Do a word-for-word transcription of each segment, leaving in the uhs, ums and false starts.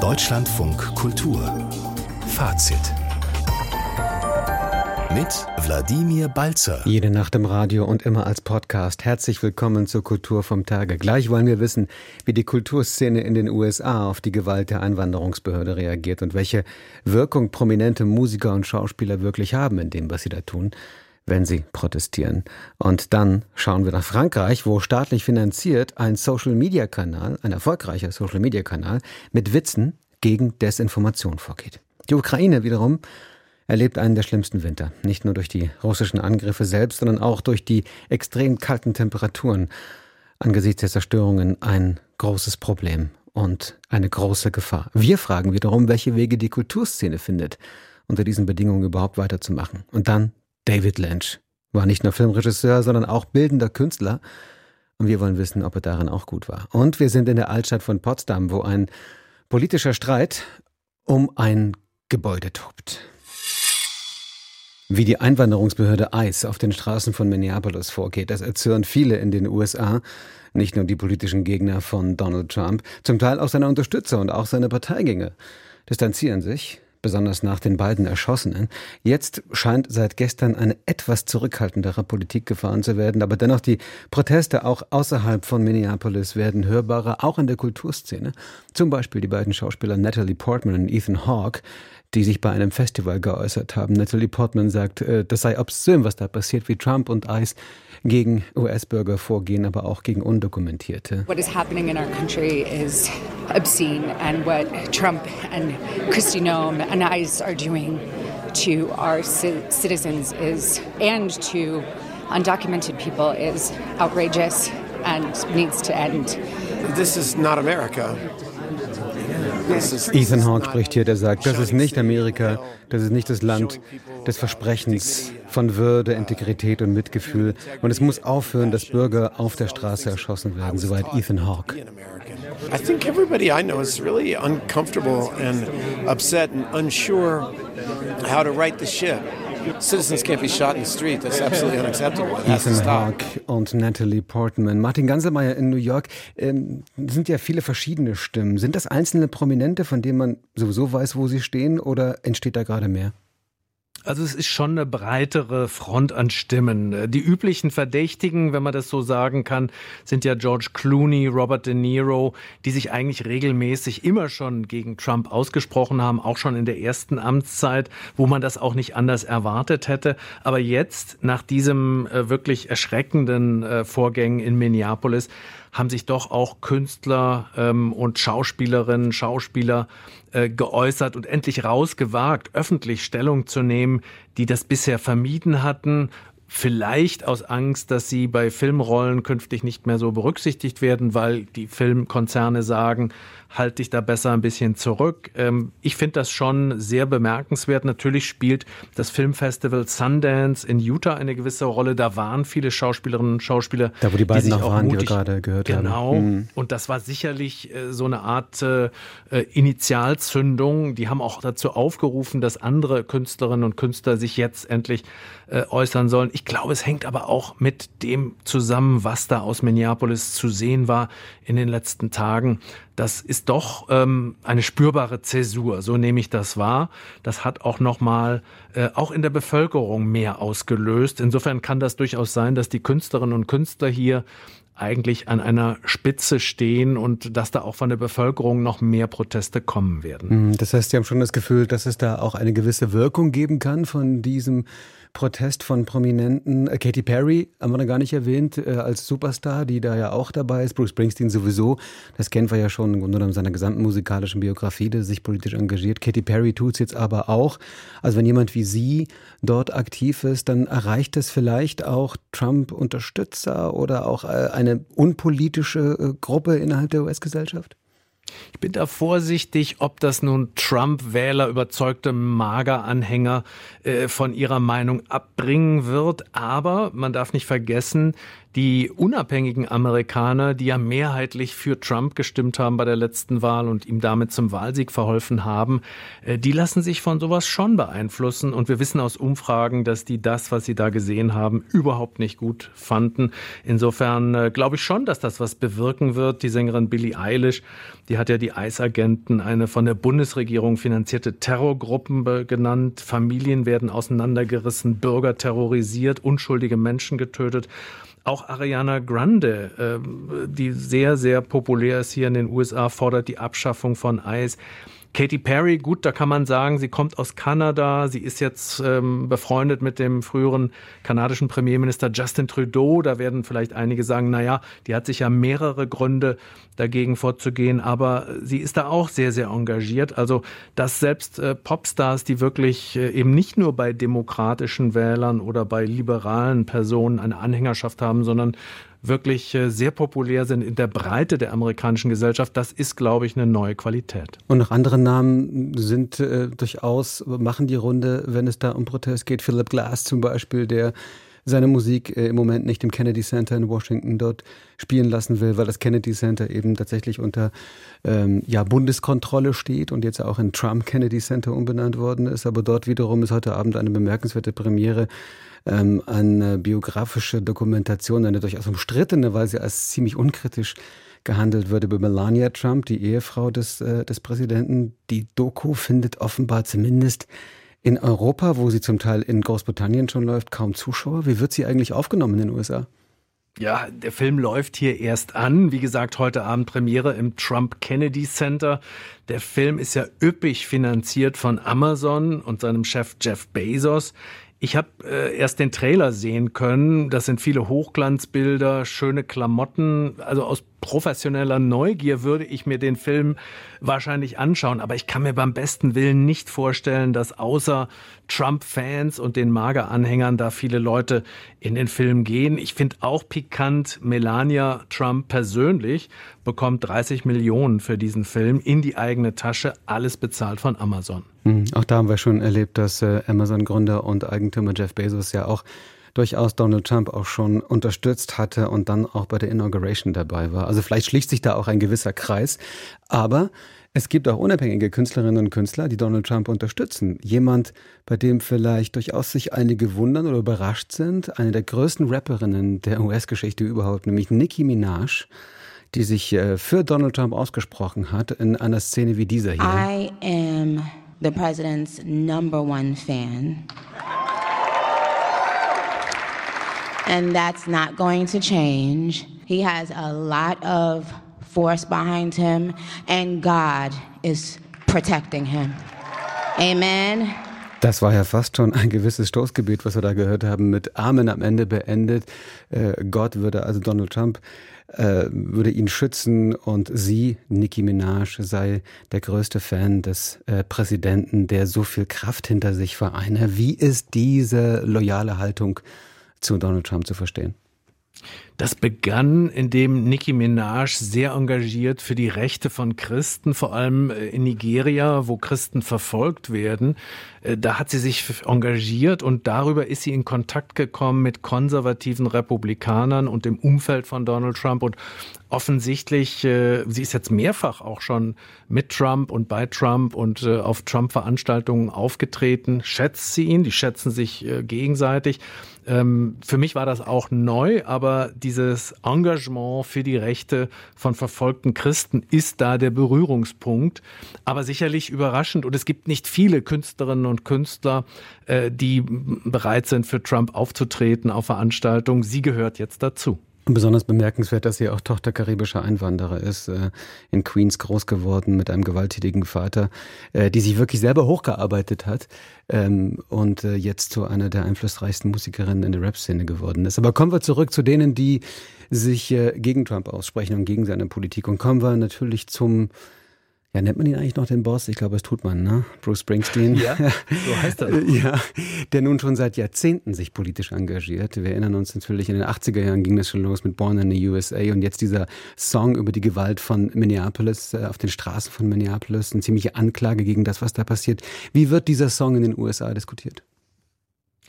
Deutschlandfunk Kultur Fazit mit Wladimir Balzer. Jede Nacht im Radio und immer als Podcast. Herzlich willkommen zur Kultur vom Tage. Gleich wollen wir wissen, wie die Kulturszene in den U S A auf die Gewalt der Einwanderungsbehörde reagiert und welche Wirkung prominente Musiker und Schauspieler wirklich haben in dem, was sie da tun, wenn sie protestieren. Und dann schauen wir nach Frankreich, wo staatlich finanziert ein Social-Media-Kanal, ein erfolgreicher Social-Media-Kanal mit Witzen gegen Desinformation vorgeht. Die Ukraine wiederum erlebt einen der schlimmsten Winter. Nicht nur durch die russischen Angriffe selbst, sondern auch durch die extrem kalten Temperaturen. Angesichts der Zerstörungen ein großes Problem und eine große Gefahr. Wir fragen wiederum, welche Wege die Kulturszene findet, unter diesen Bedingungen überhaupt weiterzumachen. Und dann David Lynch. War nicht nur Filmregisseur, sondern auch bildender Künstler. Und wir wollen wissen, ob er darin auch gut war. Und wir sind in der Altstadt von Potsdam, wo ein politischer Streit um ein Gebäude tobt. Wie die Einwanderungsbehörde ICE auf den Straßen von Minneapolis vorgeht, das erzürnt viele in den U S A, nicht nur die politischen Gegner von Donald Trump, zum Teil auch seine Unterstützer und auch seine Parteigänger distanzieren sich, besonders nach den beiden Erschossenen. Jetzt scheint seit gestern eine etwas zurückhaltendere Politik gefahren zu werden, aber dennoch die Proteste auch außerhalb von Minneapolis werden hörbarer, auch in der Kulturszene. Zum Beispiel die beiden Schauspieler Natalie Portman und Ethan Hawke, die sich bei einem Festival geäußert haben. Natalie Portman sagt, das sei obszön, was da passiert, wie Trump und ICE gegen U S-Bürger vorgehen, aber auch gegen Undokumentierte. What is happening in our country is obscene, and what Trump and Kristi Noem and ICE are doing to our citizens is, and to undocumented people, is outrageous and needs to end. This is not America. Ethan Hawke spricht hier, der sagt, das ist nicht Amerika, das ist nicht das Land des Versprechens von Würde, Integrität und Mitgefühl. Und es muss aufhören, dass Bürger auf der Straße erschossen werden, soweit Ethan Hawke. I think everybody I know is really uncomfortable and upset and unsure how to right the ship. Citizens can't be shot in the street. That's absolutely unacceptable. It has to Ethan stop. Hawke und Natalie Portman. Martin Ganselmeier in New York. Ähm, sind ja viele verschiedene Stimmen. Sind das einzelne Prominente, von denen man sowieso weiß, wo sie stehen, oder entsteht da gerade mehr? Also es ist schon eine breitere Front an Stimmen. Die üblichen Verdächtigen, wenn man das so sagen kann, sind ja George Clooney, Robert De Niro, die sich eigentlich regelmäßig immer schon gegen Trump ausgesprochen haben, auch schon in der ersten Amtszeit, wo man das auch nicht anders erwartet hätte. Aber jetzt, nach diesem äh, wirklich erschreckenden äh, Vorgängen in Minneapolis, haben sich doch auch Künstler ähm, und Schauspielerinnen, Schauspieler äh, geäußert und endlich rausgewagt, öffentlich Stellung zu nehmen, die das bisher vermieden hatten. Vielleicht aus Angst, dass sie bei Filmrollen künftig nicht mehr so berücksichtigt werden, weil die Filmkonzerne sagen, halt dich da besser ein bisschen zurück. Ähm, ich finde das schon sehr bemerkenswert. Natürlich spielt das Filmfestival Sundance in Utah eine gewisse Rolle. Da waren viele Schauspielerinnen und Schauspieler, da wo die beiden die sich auch auch waren, mutig, die wir gerade gehört genau, haben. Genau. Und das war sicherlich äh, so eine Art äh, Initialzündung. Die haben auch dazu aufgerufen, dass andere Künstlerinnen und Künstler sich jetzt endlich äh, äußern sollen. Ich glaube, es hängt aber auch mit dem zusammen, was da aus Minneapolis zu sehen war in den letzten Tagen. Das ist doch ähm, eine spürbare Zäsur, so nehme ich das wahr. Das hat auch nochmal, äh, auch in der Bevölkerung mehr ausgelöst. Insofern kann das durchaus sein, dass die Künstlerinnen und Künstler hier eigentlich an einer Spitze stehen und dass da auch von der Bevölkerung noch mehr Proteste kommen werden. Das heißt, Sie haben schon das Gefühl, dass es da auch eine gewisse Wirkung geben kann von diesem Protest von Prominenten. Katy Perry haben wir da gar nicht erwähnt, äh, als Superstar, die da ja auch dabei ist. Bruce Springsteen sowieso. Das kennen wir ja schon im Grunde genommen seiner gesamten musikalischen Biografie, der sich politisch engagiert. Katy Perry tut es jetzt aber auch. Also wenn jemand wie sie dort aktiv ist, dann erreicht es vielleicht auch Trump-Unterstützer oder auch äh, eine unpolitische äh, Gruppe innerhalb der U S-Gesellschaft? Ich bin da vorsichtig, ob das nun Trump-Wähler, überzeugte MAGA-Anhänger äh, von ihrer Meinung abbringen wird. Aber man darf nicht vergessen, Die unabhängigen Amerikaner, die ja mehrheitlich für Trump gestimmt haben bei der letzten Wahl und ihm damit zum Wahlsieg verholfen haben, die lassen sich von sowas schon beeinflussen. Und wir wissen aus Umfragen, dass die das, was sie da gesehen haben, überhaupt nicht gut fanden. Insofern äh, glaube ich schon, dass das was bewirken wird. Die Sängerin Billie Eilish, die hat ja die ICE-Agenten eine von der Bundesregierung finanzierte Terrorgruppen be- genannt. Familien werden auseinandergerissen, Bürger terrorisiert, unschuldige Menschen getötet. Auch Ariana Grande, die sehr, sehr populär ist hier in den U S A, fordert die Abschaffung von ICE. Katy Perry, gut, da kann man sagen, sie kommt aus Kanada, sie ist jetzt ähm, befreundet mit dem früheren kanadischen Premierminister Justin Trudeau. Da werden vielleicht einige sagen, naja, die hat sich ja mehrere Gründe dagegen vorzugehen, aber sie ist da auch sehr, sehr engagiert. Also, dass selbst äh, Popstars, die wirklich äh, eben nicht nur bei demokratischen Wählern oder bei liberalen Personen eine Anhängerschaft haben, sondern wirklich sehr populär sind in der Breite der amerikanischen Gesellschaft. Das ist, glaube ich, eine neue Qualität. Und noch andere Namen sind äh, durchaus, machen die Runde, wenn es da um Protest geht. Philip Glass zum Beispiel, der seine Musik äh, im Moment nicht im Kennedy Center in Washington dort spielen lassen will, weil das Kennedy Center eben tatsächlich unter ähm, ja, Bundeskontrolle steht und jetzt auch in Trump Kennedy Center umbenannt worden ist. Aber dort wiederum ist heute Abend eine bemerkenswerte Premiere, ähm, eine biografische Dokumentation, eine durchaus umstrittene, weil sie als ziemlich unkritisch gehandelt wird, über Melania Trump, die Ehefrau des, äh, des Präsidenten. Die Doku findet offenbar zumindest in Europa, wo sie zum Teil in Großbritannien schon läuft, kaum Zuschauer. Wie wird sie eigentlich aufgenommen in den U S A? Ja, der Film läuft hier erst an. Wie gesagt, heute Abend Premiere im Trump Kennedy Center. Der Film ist ja üppig finanziert von Amazon und seinem Chef Jeff Bezos. Ich habe äh, erst den Trailer sehen können. Das sind viele Hochglanzbilder, schöne Klamotten. Also aus professioneller Neugier würde ich mir den Film wahrscheinlich anschauen. Aber ich kann mir beim besten Willen nicht vorstellen, dass außer Trump-Fans und den MAGA-Anhängern da viele Leute in den Film gehen. Ich finde auch pikant, Melania Trump persönlich bekommt dreißig Millionen für diesen Film in die eigene Tasche. Alles bezahlt von Amazon. Mhm. Auch da haben wir schon erlebt, dass äh, Amazon-Gründer und Eigentümer Jeff Bezos ja auch durchaus Donald Trump auch schon unterstützt hatte und dann auch bei der Inauguration dabei war. Also vielleicht schließt sich da auch ein gewisser Kreis. Aber es gibt auch unabhängige Künstlerinnen und Künstler, die Donald Trump unterstützen. Jemand, bei dem vielleicht durchaus sich einige wundern oder überrascht sind. Eine der größten Rapperinnen der U S-Geschichte überhaupt, nämlich Nicki Minaj, die sich äh, für Donald Trump ausgesprochen hat in einer Szene wie dieser hier. I am the president's number one fan. And that's not going to change. He has a lot of force behind him, and God is protecting him. Amen. Das war ja fast schon ein gewisses Stoßgebet, was wir da gehört haben, mit Amen am Ende beendet. Äh, Gott würde, also Donald Trump, äh, würde ihn schützen und sie, Nicki Minaj, sei der größte Fan des äh, Präsidenten, der so viel Kraft hinter sich vereine. Wie ist diese loyale Haltung zu Donald Trump zu verstehen? Das begann, indem Nicki Minaj sehr engagiert für die Rechte von Christen, vor allem in Nigeria, wo Christen verfolgt werden. Da hat sie sich engagiert und darüber ist sie in Kontakt gekommen mit konservativen Republikanern und dem Umfeld von Donald Trump. Und offensichtlich, sie ist jetzt mehrfach auch schon mit Trump und bei Trump und auf Trump-Veranstaltungen aufgetreten. Schätzt sie ihn, die schätzen sich gegenseitig. Für mich war das auch neu, aber dieses Engagement für die Rechte von verfolgten Christen ist da der Berührungspunkt. Aber sicherlich überraschend. Und es gibt nicht viele Künstlerinnen und Künstler, die bereit sind, für Trump aufzutreten auf Veranstaltungen. Sie gehört jetzt dazu. Besonders bemerkenswert, dass sie auch Tochter karibischer Einwanderer ist, äh, in Queens groß geworden mit einem gewalttätigen Vater, äh, die sich wirklich selber hochgearbeitet hat ähm, und äh, jetzt zu einer der einflussreichsten Musikerinnen in der Rap-Szene geworden ist. Aber kommen wir zurück zu denen, die sich äh, gegen Trump aussprechen und gegen seine Politik. Und kommen wir natürlich zum, ja, nennt man ihn eigentlich noch den Boss? Ich glaube, das tut man, ne? Bruce Springsteen. Ja, so heißt er. Ja, der nun schon seit Jahrzehnten sich politisch engagiert. Wir erinnern uns natürlich, in den achtziger Jahren ging das schon los mit Born in the U S A und jetzt dieser Song über die Gewalt von Minneapolis, auf den Straßen von Minneapolis, eine ziemliche Anklage gegen das, was da passiert. Wie wird dieser Song in den U S A diskutiert?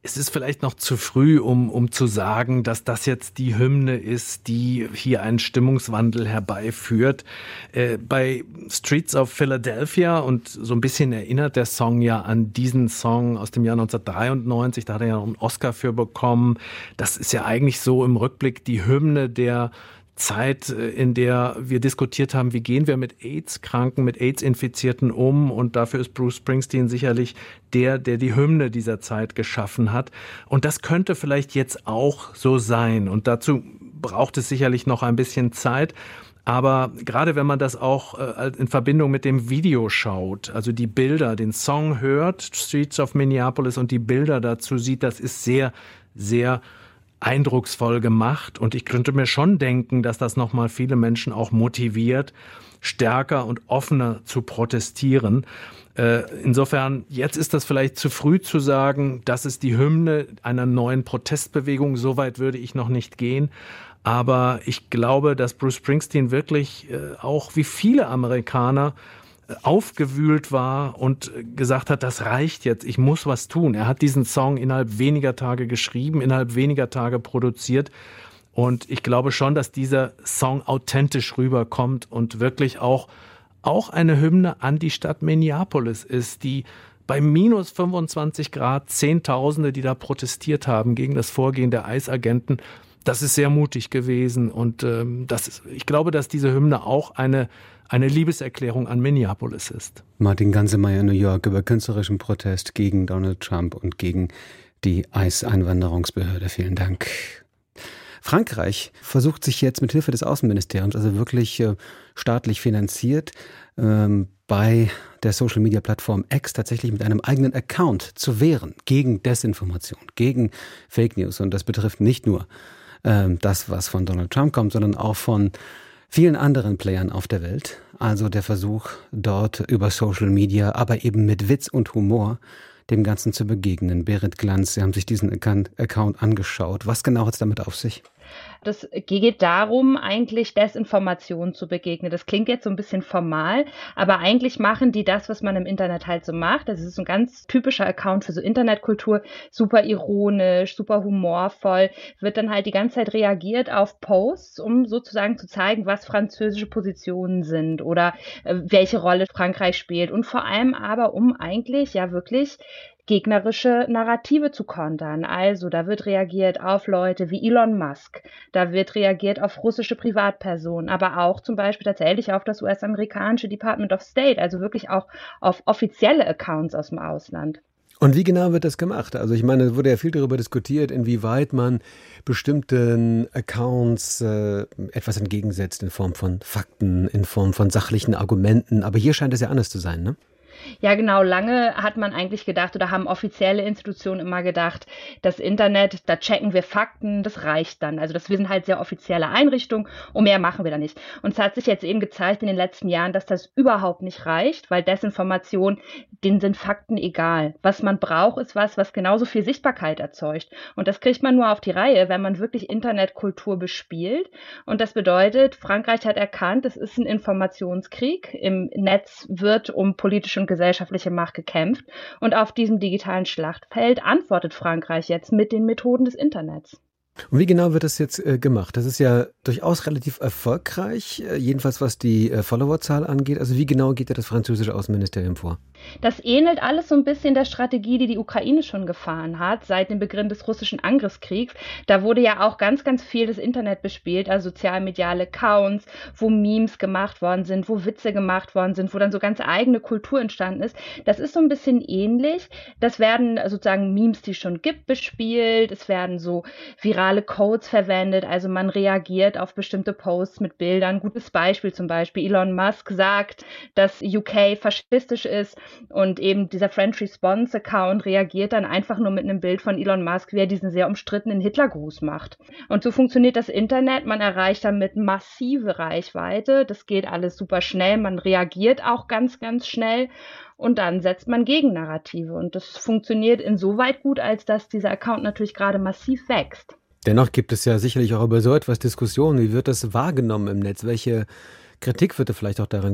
Es ist vielleicht noch zu früh, um, um zu sagen, dass das jetzt die Hymne ist, die hier einen Stimmungswandel herbeiführt. Äh, bei Streets of Philadelphia, und so ein bisschen erinnert der Song ja an diesen Song aus dem Jahr neunzehnhundertdreiundneunzig, da hat er ja noch einen Oscar für bekommen. Das ist ja eigentlich so im Rückblick die Hymne der Zeit, in der wir diskutiert haben, wie gehen wir mit AIDS-Kranken, mit AIDS-Infizierten um, und dafür ist Bruce Springsteen sicherlich der, der die Hymne dieser Zeit geschaffen hat. Und das könnte vielleicht jetzt auch so sein, und dazu braucht es sicherlich noch ein bisschen Zeit. Aber gerade wenn man das auch in Verbindung mit dem Video schaut, also die Bilder, den Song hört, Streets of Minneapolis, und die Bilder dazu sieht, das ist sehr, sehr eindrucksvoll gemacht, und ich könnte mir schon denken, dass das nochmal viele Menschen auch motiviert, stärker und offener zu protestieren. Äh, insofern, jetzt ist das vielleicht zu früh zu sagen, das ist die Hymne einer neuen Protestbewegung, so weit würde ich noch nicht gehen. Aber ich glaube, dass Bruce Springsteen wirklich äh, auch wie viele Amerikaner aufgewühlt war und gesagt hat, das reicht jetzt, ich muss was tun. Er hat diesen Song innerhalb weniger Tage geschrieben, innerhalb weniger Tage produziert, und ich glaube schon, dass dieser Song authentisch rüberkommt und wirklich auch, auch eine Hymne an die Stadt Minneapolis ist, die bei minus fünfundzwanzig Grad Zehntausende, die da protestiert haben gegen das Vorgehen der ICE-Agenten, das ist sehr mutig gewesen, und ähm, das ist, ich glaube, dass diese Hymne auch eine eine Liebeserklärung an Minneapolis ist. Martin Gansemeyer in New York über künstlerischen Protest gegen Donald Trump und gegen die ICE-Einwanderungsbehörde. Vielen Dank. Frankreich versucht sich jetzt mit Hilfe des Außenministeriums, also wirklich äh, staatlich finanziert, ähm, bei der Social-Media-Plattform X tatsächlich mit einem eigenen Account zu wehren gegen Desinformation, gegen Fake News. Und das betrifft nicht nur ähm, das, was von Donald Trump kommt, sondern auch von vielen anderen Playern auf der Welt. Also der Versuch, dort über Social Media, aber eben mit Witz und Humor, dem Ganzen zu begegnen. Berit Glanz, Sie haben sich diesen Account angeschaut. Was genau hat es damit auf sich? Das geht darum, eigentlich Desinformation zu begegnen. Das klingt jetzt so ein bisschen formal, aber eigentlich machen die das, was man im Internet halt so macht. Das ist ein ganz typischer Account für so Internetkultur, super ironisch, super humorvoll, wird dann halt die ganze Zeit reagiert auf Posts, um sozusagen zu zeigen, was französische Positionen sind oder äh, welche Rolle Frankreich spielt, und vor allem aber, um eigentlich ja wirklich gegnerische Narrative zu kontern. Also da wird reagiert auf Leute wie Elon Musk, da wird reagiert auf russische Privatpersonen, aber auch zum Beispiel tatsächlich auf das U S-amerikanische Department of State, also wirklich auch auf offizielle Accounts aus dem Ausland. Und wie genau wird das gemacht? Also ich meine, es wurde ja viel darüber diskutiert, inwieweit man bestimmten Accounts äh, etwas entgegensetzt in Form von Fakten, in Form von sachlichen Argumenten, aber hier scheint es ja anders zu sein, ne? Ja, genau. Lange hat man eigentlich gedacht oder haben offizielle Institutionen immer gedacht, das Internet, da checken wir Fakten, das reicht dann. Also das, wir sind halt sehr offizielle Einrichtungen und mehr machen wir da nicht. Und es hat sich jetzt eben gezeigt in den letzten Jahren, dass das überhaupt nicht reicht, weil Desinformation, denen sind Fakten egal. Was man braucht, ist was, was genauso viel Sichtbarkeit erzeugt. Und das kriegt man nur auf die Reihe, wenn man wirklich Internetkultur bespielt. Und das bedeutet, Frankreich hat erkannt, es ist ein Informationskrieg. Im Netz wird um politische und gesellschaftliche Macht gekämpft. Und auf diesem digitalen Schlachtfeld antwortet Frankreich jetzt mit den Methoden des Internets. Und wie genau wird das jetzt äh, gemacht? Das ist ja durchaus relativ erfolgreich, äh, jedenfalls was die äh, Followerzahl angeht. Also wie genau geht da das französische Außenministerium vor? Das ähnelt alles so ein bisschen der Strategie, die die Ukraine schon gefahren hat, seit dem Beginn des russischen Angriffskriegs. Da wurde ja auch ganz, ganz viel das Internet bespielt, also sozialmediale Accounts, wo Memes gemacht worden sind, wo Witze gemacht worden sind, wo dann so ganz eigene Kultur entstanden ist. Das ist so ein bisschen ähnlich. Das werden sozusagen Memes, die es schon gibt, bespielt. Es werden so virale Codes verwendet, also man reagiert auf bestimmte Posts mit Bildern. Gutes Beispiel zum Beispiel, Elon Musk sagt, dass U K faschistisch ist und eben dieser French Response Account reagiert dann einfach nur mit einem Bild von Elon Musk, wie er diesen sehr umstrittenen Hitlergruß macht. Und so funktioniert das Internet, man erreicht damit massive Reichweite, das geht alles super schnell, man reagiert auch ganz, ganz schnell. Und dann setzt man Gegennarrative. Und das funktioniert insoweit gut, als dass dieser Account natürlich gerade massiv wächst. Dennoch gibt es ja sicherlich auch über so etwas Diskussionen. Wie wird das wahrgenommen im Netz? Welche Kritik wird da vielleicht auch daran geübt?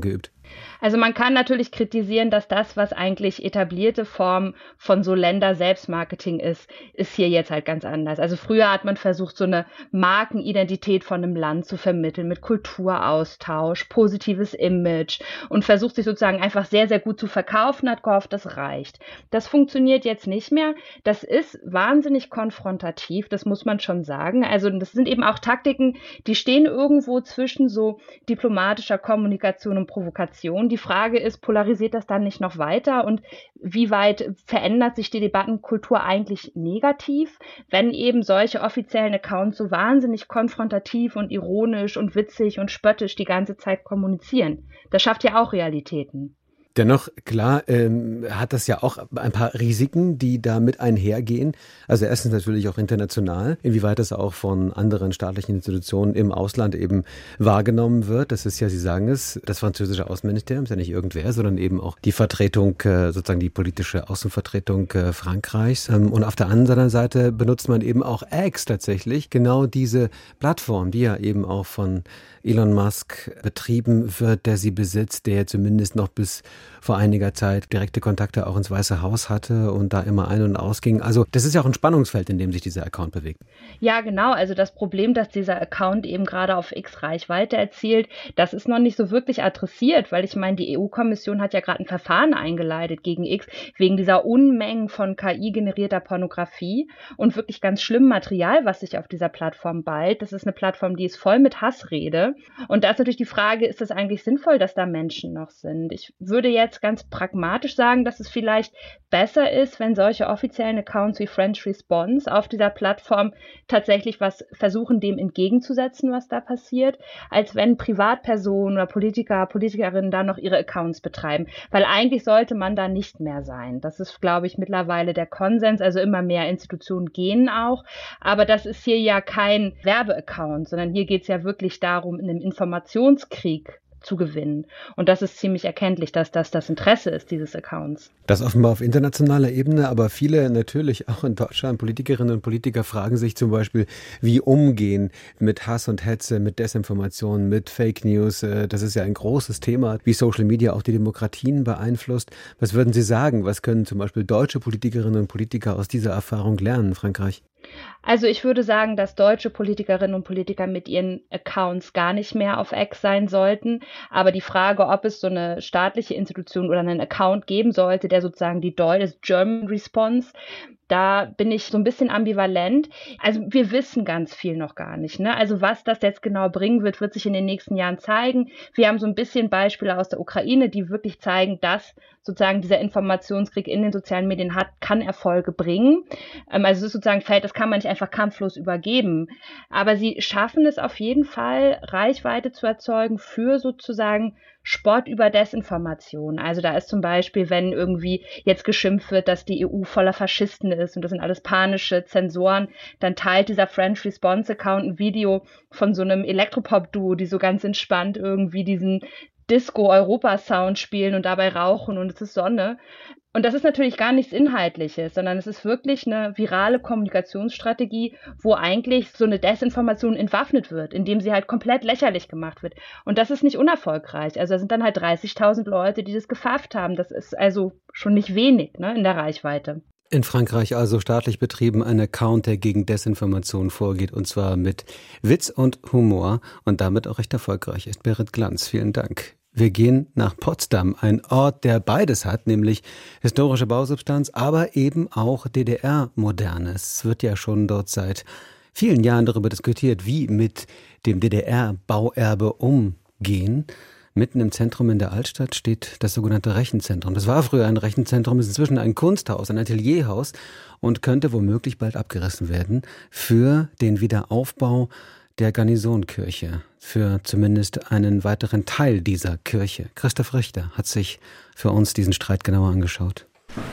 Also man kann natürlich kritisieren, dass das, was eigentlich etablierte Form von so Länder-Selbstmarketing ist, ist hier jetzt halt ganz anders. Also früher hat man versucht, so eine Markenidentität von einem Land zu vermitteln mit Kulturaustausch, positives Image und versucht sich sozusagen einfach sehr, sehr gut zu verkaufen, hat gehofft, das reicht. Das funktioniert jetzt nicht mehr. Das ist wahnsinnig konfrontativ, das muss man schon sagen. Also das sind eben auch Taktiken, die stehen irgendwo zwischen so diplomatischer Kommunikation und Provokation. Die Frage ist, polarisiert das dann nicht noch weiter und wie weit verändert sich die Debattenkultur eigentlich negativ, wenn eben solche offiziellen Accounts so wahnsinnig konfrontativ und ironisch und witzig und spöttisch die ganze Zeit kommunizieren? Das schafft ja auch Realitäten. Dennoch, klar, ähm, hat das ja auch ein paar Risiken, die da mit einhergehen. Also erstens natürlich auch international, inwieweit das auch von anderen staatlichen Institutionen im Ausland eben wahrgenommen wird. Das ist ja, Sie sagen es, das französische Außenministerium ist ja nicht irgendwer, sondern eben auch die Vertretung, äh, sozusagen die politische Außenvertretung äh, Frankreichs. Ähm, und auf der anderen Seite benutzt man eben auch X tatsächlich, genau diese Plattform, die ja eben auch von Elon Musk betrieben wird, der sie besitzt, der zumindest noch bis vor einiger Zeit direkte Kontakte auch ins Weiße Haus hatte und da immer ein- und ausging. Also das ist ja auch ein Spannungsfeld, in dem sich dieser Account bewegt. Ja, genau. Also das Problem, dass dieser Account eben gerade auf X Reichweite erzielt, das ist noch nicht so wirklich adressiert, weil ich meine, die E U-Kommission hat ja gerade ein Verfahren eingeleitet gegen X wegen dieser Unmengen von K I-generierter Pornografie und wirklich ganz schlimmem Material, was sich auf dieser Plattform ballt. Das ist eine Plattform, die ist voll mit Hassrede. Und da ist natürlich die Frage, ist es eigentlich sinnvoll, dass da Menschen noch sind? Ich würde jetzt ganz pragmatisch sagen, dass es vielleicht besser ist, wenn solche offiziellen Accounts wie French Response auf dieser Plattform tatsächlich was versuchen, dem entgegenzusetzen, was da passiert, als wenn Privatpersonen oder Politiker, Politikerinnen da noch ihre Accounts betreiben. Weil eigentlich sollte man da nicht mehr sein. Das ist, glaube ich, mittlerweile der Konsens. Also immer mehr Institutionen gehen auch. Aber das ist hier ja kein Werbeaccount, sondern hier geht es ja wirklich darum, in einem Informationskrieg zu gewinnen. Und das ist ziemlich erkenntlich, dass das das Interesse ist dieses Accounts. Das offenbar auf internationaler Ebene, aber viele natürlich auch in Deutschland, Politikerinnen und Politiker fragen sich zum Beispiel, wie umgehen mit Hass und Hetze, mit Desinformation, mit Fake News. Das ist ja ein großes Thema, wie Social Media auch die Demokratien beeinflusst. Was würden Sie sagen? Was können zum Beispiel deutsche Politikerinnen und Politiker aus dieser Erfahrung lernen, Frankreich? Also ich würde sagen, dass deutsche Politikerinnen und Politiker mit ihren Accounts gar nicht mehr auf X sein sollten. Aber die Frage, ob es so eine staatliche Institution oder einen Account geben sollte, der sozusagen die deutsche German Response, da bin ich so ein bisschen ambivalent. Also wir wissen ganz viel noch gar nicht, ne? Also was das jetzt genau bringen wird, wird sich in den nächsten Jahren zeigen. Wir haben so ein bisschen Beispiele aus der Ukraine, die wirklich zeigen, dass sozusagen dieser Informationskrieg in den sozialen Medien hat, kann Erfolge bringen. Also es ist sozusagen ein Feld, das kann man nicht einfach kampflos übergeben. Aber sie schaffen es auf jeden Fall, Reichweite zu erzeugen für sozusagen Sport über Desinformation. Also da ist zum Beispiel, wenn irgendwie jetzt geschimpft wird, dass die E U voller Faschisten ist und das sind alles panische Zensoren, dann teilt dieser French Response Account ein Video von so einem Elektropop-Duo, die so ganz entspannt irgendwie diesen Disco-Europa-Sound spielen und dabei rauchen und es ist Sonne. Und das ist natürlich gar nichts Inhaltliches, sondern es ist wirklich eine virale Kommunikationsstrategie, wo eigentlich so eine Desinformation entwaffnet wird, indem sie halt komplett lächerlich gemacht wird. Und das ist nicht unerfolgreich. Also da sind dann halt dreißigtausend Leute, die das gefafft haben. Das ist also schon nicht wenig, ne, in der Reichweite. In Frankreich also staatlich betrieben ein Account, der gegen Desinformation vorgeht, und zwar mit Witz und Humor und damit auch recht erfolgreich ist. Berit Glanz, vielen Dank. Wir gehen nach Potsdam, ein Ort, der beides hat, nämlich historische Bausubstanz, aber eben auch D D R-Moderne. Es wird ja schon dort seit vielen Jahren darüber diskutiert, wie mit dem D D R-Bauerbe umgehen. Mitten im Zentrum in der Altstadt steht das sogenannte Rechenzentrum. Das war früher ein Rechenzentrum, ist inzwischen ein Kunsthaus, ein Atelierhaus und könnte womöglich bald abgerissen werden für den Wiederaufbau der Garnisonkirche, für zumindest einen weiteren Teil dieser Kirche. Christoph Richter hat sich für uns diesen Streit genauer angeschaut.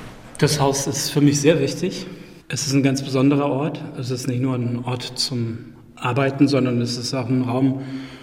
Das Haus ist für mich sehr wichtig. Es ist ein ganz besonderer Ort. Es ist nicht nur ein Ort zum Arbeiten, sondern es ist auch ein Raum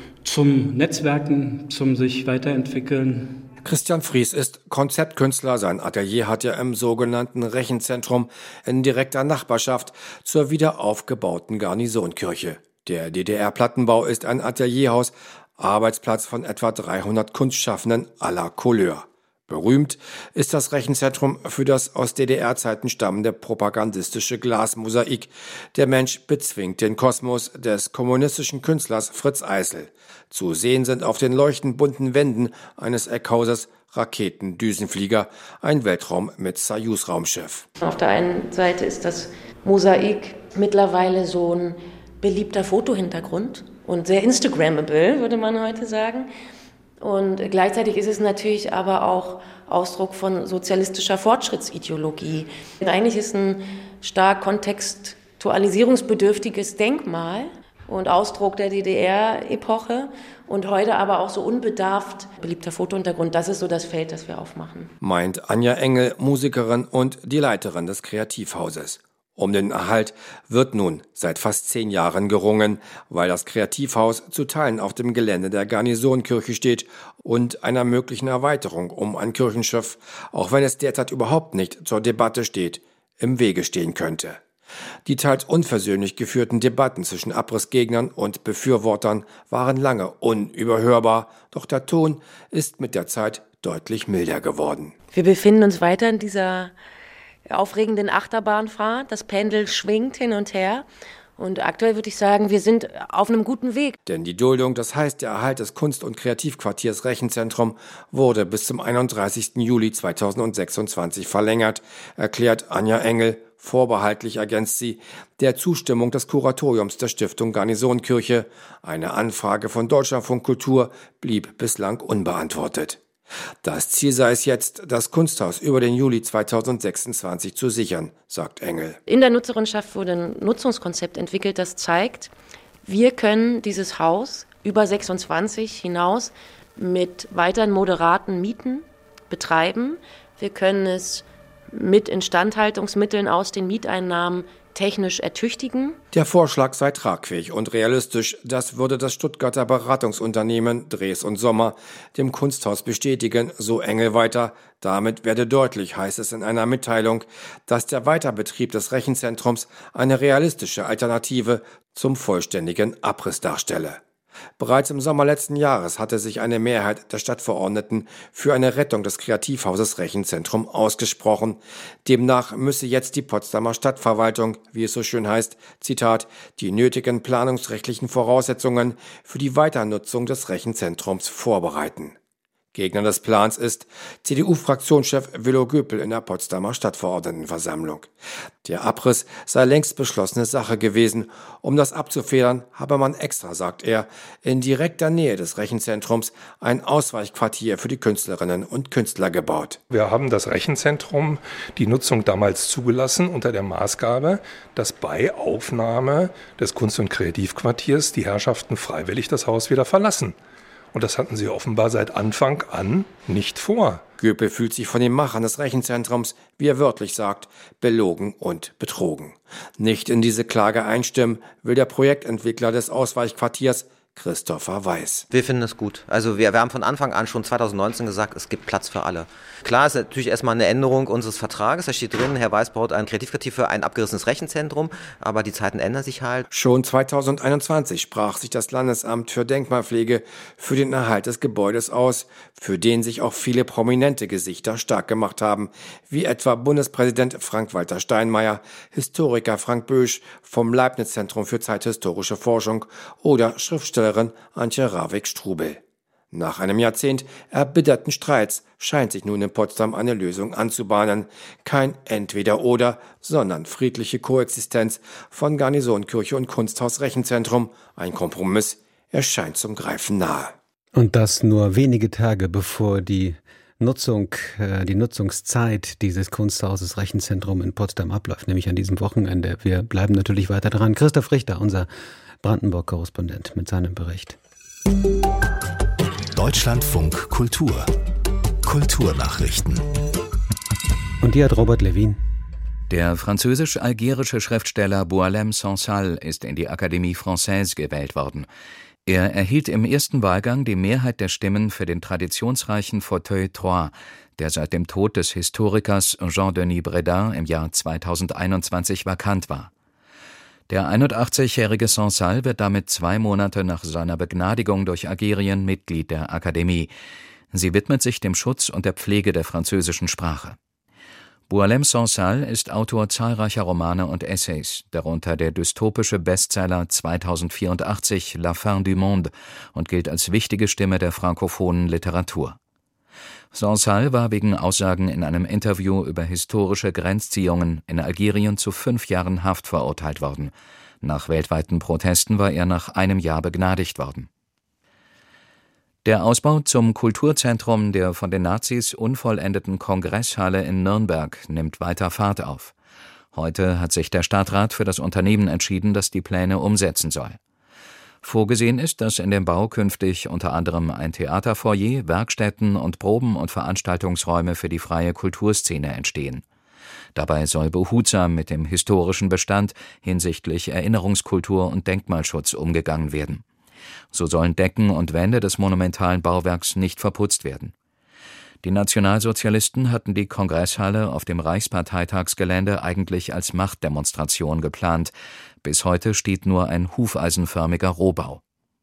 zum Netzwerken, zum sich weiterentwickeln. Christian Fries ist Konzeptkünstler. Sein Atelier hat er im sogenannten Rechenzentrum in direkter Nachbarschaft zur wiederaufgebauten Garnisonkirche. Der D D R-Plattenbau ist ein Atelierhaus, Arbeitsplatz von etwa dreihundert Kunstschaffenden aller Couleur. Berühmt ist das Rechenzentrum für das aus D D R-Zeiten stammende propagandistische Glasmosaik Der Mensch bezwingt den Kosmos des kommunistischen Künstlers Fritz Eisel. Zu sehen sind auf den leuchtend bunten Wänden eines Eckhauses Raketendüsenflieger, ein Weltraum mit Soyuz-Raumschiff. Auf der einen Seite ist das Mosaik mittlerweile so ein beliebter Fotohintergrund und sehr Instagrammable, würde man heute sagen. Und gleichzeitig ist es natürlich aber auch Ausdruck von sozialistischer Fortschrittsideologie. Eigentlich ist ein stark kontextualisierungsbedürftiges Denkmal und Ausdruck der D D R-Epoche und heute aber auch so unbedarft beliebter Fotohintergrund. Das ist so das Feld, das wir aufmachen. Meint Anja Engel, Musikerin und die Leiterin des Kreativhauses. Um den Erhalt wird nun seit fast zehn Jahren gerungen, weil das Kreativhaus zu Teilen auf dem Gelände der Garnisonkirche steht und einer möglichen Erweiterung um ein Kirchenschiff, auch wenn es derzeit überhaupt nicht zur Debatte steht, im Wege stehen könnte. Die teils unversöhnlich geführten Debatten zwischen Abrissgegnern und Befürwortern waren lange unüberhörbar, doch der Ton ist mit der Zeit deutlich milder geworden. Wir befinden uns weiter in dieser aufregenden Achterbahnfahrt. Das Pendel schwingt hin und her. Und aktuell würde ich sagen, wir sind auf einem guten Weg. Denn die Duldung, das heißt der Erhalt des Kunst- und Kreativquartiers Rechenzentrum, wurde bis zum einunddreißigsten Juli zweitausendsechsundzwanzig verlängert, erklärt Anja Engel. Vorbehaltlich ergänzt sie der Zustimmung des Kuratoriums der Stiftung Garnisonkirche. Eine Anfrage von Deutschlandfunk Kultur blieb bislang unbeantwortet. Das Ziel sei es jetzt, das Kunsthaus über den Juli zweitausendsechsundzwanzig zu sichern, sagt Engel. In der Nutzerinschaft wurde ein Nutzungskonzept entwickelt, das zeigt, wir können dieses Haus über sechsundzwanzig hinaus mit weiteren moderaten Mieten betreiben. Wir können es mit Instandhaltungsmitteln aus den Mieteinnahmen technisch ertüchtigen. Der Vorschlag sei tragfähig und realistisch. Das würde das Stuttgarter Beratungsunternehmen Drees und Sommer dem Kunsthaus bestätigen, so Engel weiter. Damit werde deutlich, heißt es in einer Mitteilung, dass der Weiterbetrieb des Rechenzentrums eine realistische Alternative zum vollständigen Abriss darstelle. Bereits im Sommer letzten Jahres hatte sich eine Mehrheit der Stadtverordneten für eine Rettung des Kreativhauses Rechenzentrum ausgesprochen. Demnach müsse jetzt die Potsdamer Stadtverwaltung, wie es so schön heißt, Zitat, die nötigen planungsrechtlichen Voraussetzungen für die Weiternutzung des Rechenzentrums vorbereiten. Gegner des Plans ist C D U-Fraktionschef Willo Göpel in der Potsdamer Stadtverordnetenversammlung. Der Abriss sei längst beschlossene Sache gewesen. Um das abzufedern, habe man extra, sagt er, in direkter Nähe des Rechenzentrums ein Ausweichquartier für die Künstlerinnen und Künstler gebaut. Wir haben das Rechenzentrum, die Nutzung damals zugelassen unter der Maßgabe, dass bei Aufnahme des Kunst- und Kreativquartiers die Herrschaften freiwillig das Haus wieder verlassen. Und das hatten sie offenbar seit Anfang an nicht vor. Göpel fühlt sich von den Machern des Rechenzentrums, wie er wörtlich sagt, belogen und betrogen. Nicht in diese Klage einstimmen will der Projektentwickler des Ausweichquartiers Christopher Weiß. Wir finden es gut. Also wir, wir haben von Anfang an schon zweitausendneunzehn gesagt, es gibt Platz für alle. Klar ist natürlich erstmal eine Änderung unseres Vertrages. Da steht drin, Herr Weiß baut ein Kreativquartier für ein abgerissenes Rechenzentrum. Aber die Zeiten ändern sich halt. Schon zweitausendeinundzwanzig sprach sich das Landesamt für Denkmalpflege für den Erhalt des Gebäudes aus, für den sich auch viele prominente Gesichter stark gemacht haben, wie etwa Bundespräsident Frank-Walter Steinmeier, Historiker Frank Bösch vom Leibniz-Zentrum für zeithistorische Forschung oder Schriftsteller Antje Ravik-Strubel. Nach einem Jahrzehnt erbitterten Streits scheint sich nun in Potsdam eine Lösung anzubahnen. Kein Entweder-Oder, sondern friedliche Koexistenz von Garnisonkirche und Kunsthaus Rechenzentrum. Ein Kompromiss erscheint zum Greifen nahe. Und das nur wenige Tage bevor die Nutzung, äh, die Nutzungszeit dieses Kunsthauses Rechenzentrum in Potsdam abläuft, nämlich an diesem Wochenende. Wir bleiben natürlich weiter dran. Christoph Richter, unser Brandenburg-Korrespondent mit seinem Bericht. Deutschlandfunk Kultur. Kulturnachrichten. Und die hat Robert Levin. Der französisch-algerische Schriftsteller Boualem Sansal ist in die Académie Française gewählt worden. Er erhielt im ersten Wahlgang die Mehrheit der Stimmen für den traditionsreichen Fauteuil trois, der seit dem Tod des Historikers Jean-Denis Bredin im Jahr zweitausendeinundzwanzig vakant war. Der einundachtzigjährige Sansal wird damit zwei Monate nach seiner Begnadigung durch Algerien Mitglied der Akademie. Sie widmet sich dem Schutz und der Pflege der französischen Sprache. Boualem Sansal ist Autor zahlreicher Romane und Essays, darunter der dystopische Bestseller zweitausendvierundachtzig La fin du monde und gilt als wichtige Stimme der frankophonen Literatur. Sansal war wegen Aussagen in einem Interview über historische Grenzziehungen in Algerien zu fünf Jahren Haft verurteilt worden. Nach weltweiten Protesten war er nach einem Jahr begnadigt worden. Der Ausbau zum Kulturzentrum der von den Nazis unvollendeten Kongresshalle in Nürnberg nimmt weiter Fahrt auf. Heute hat sich der Stadtrat für das Unternehmen entschieden, das die Pläne umsetzen soll. Vorgesehen ist, dass in dem Bau künftig unter anderem ein Theaterfoyer, Werkstätten und Proben- und Veranstaltungsräume für die freie Kulturszene entstehen. Dabei soll behutsam mit dem historischen Bestand hinsichtlich Erinnerungskultur und Denkmalschutz umgegangen werden. So sollen Decken und Wände des monumentalen Bauwerks nicht verputzt werden. Die Nationalsozialisten hatten die Kongresshalle auf dem Reichsparteitagsgelände eigentlich als Machtdemonstration geplant. Bis heute steht nur ein hufeisenförmiger Rohbau.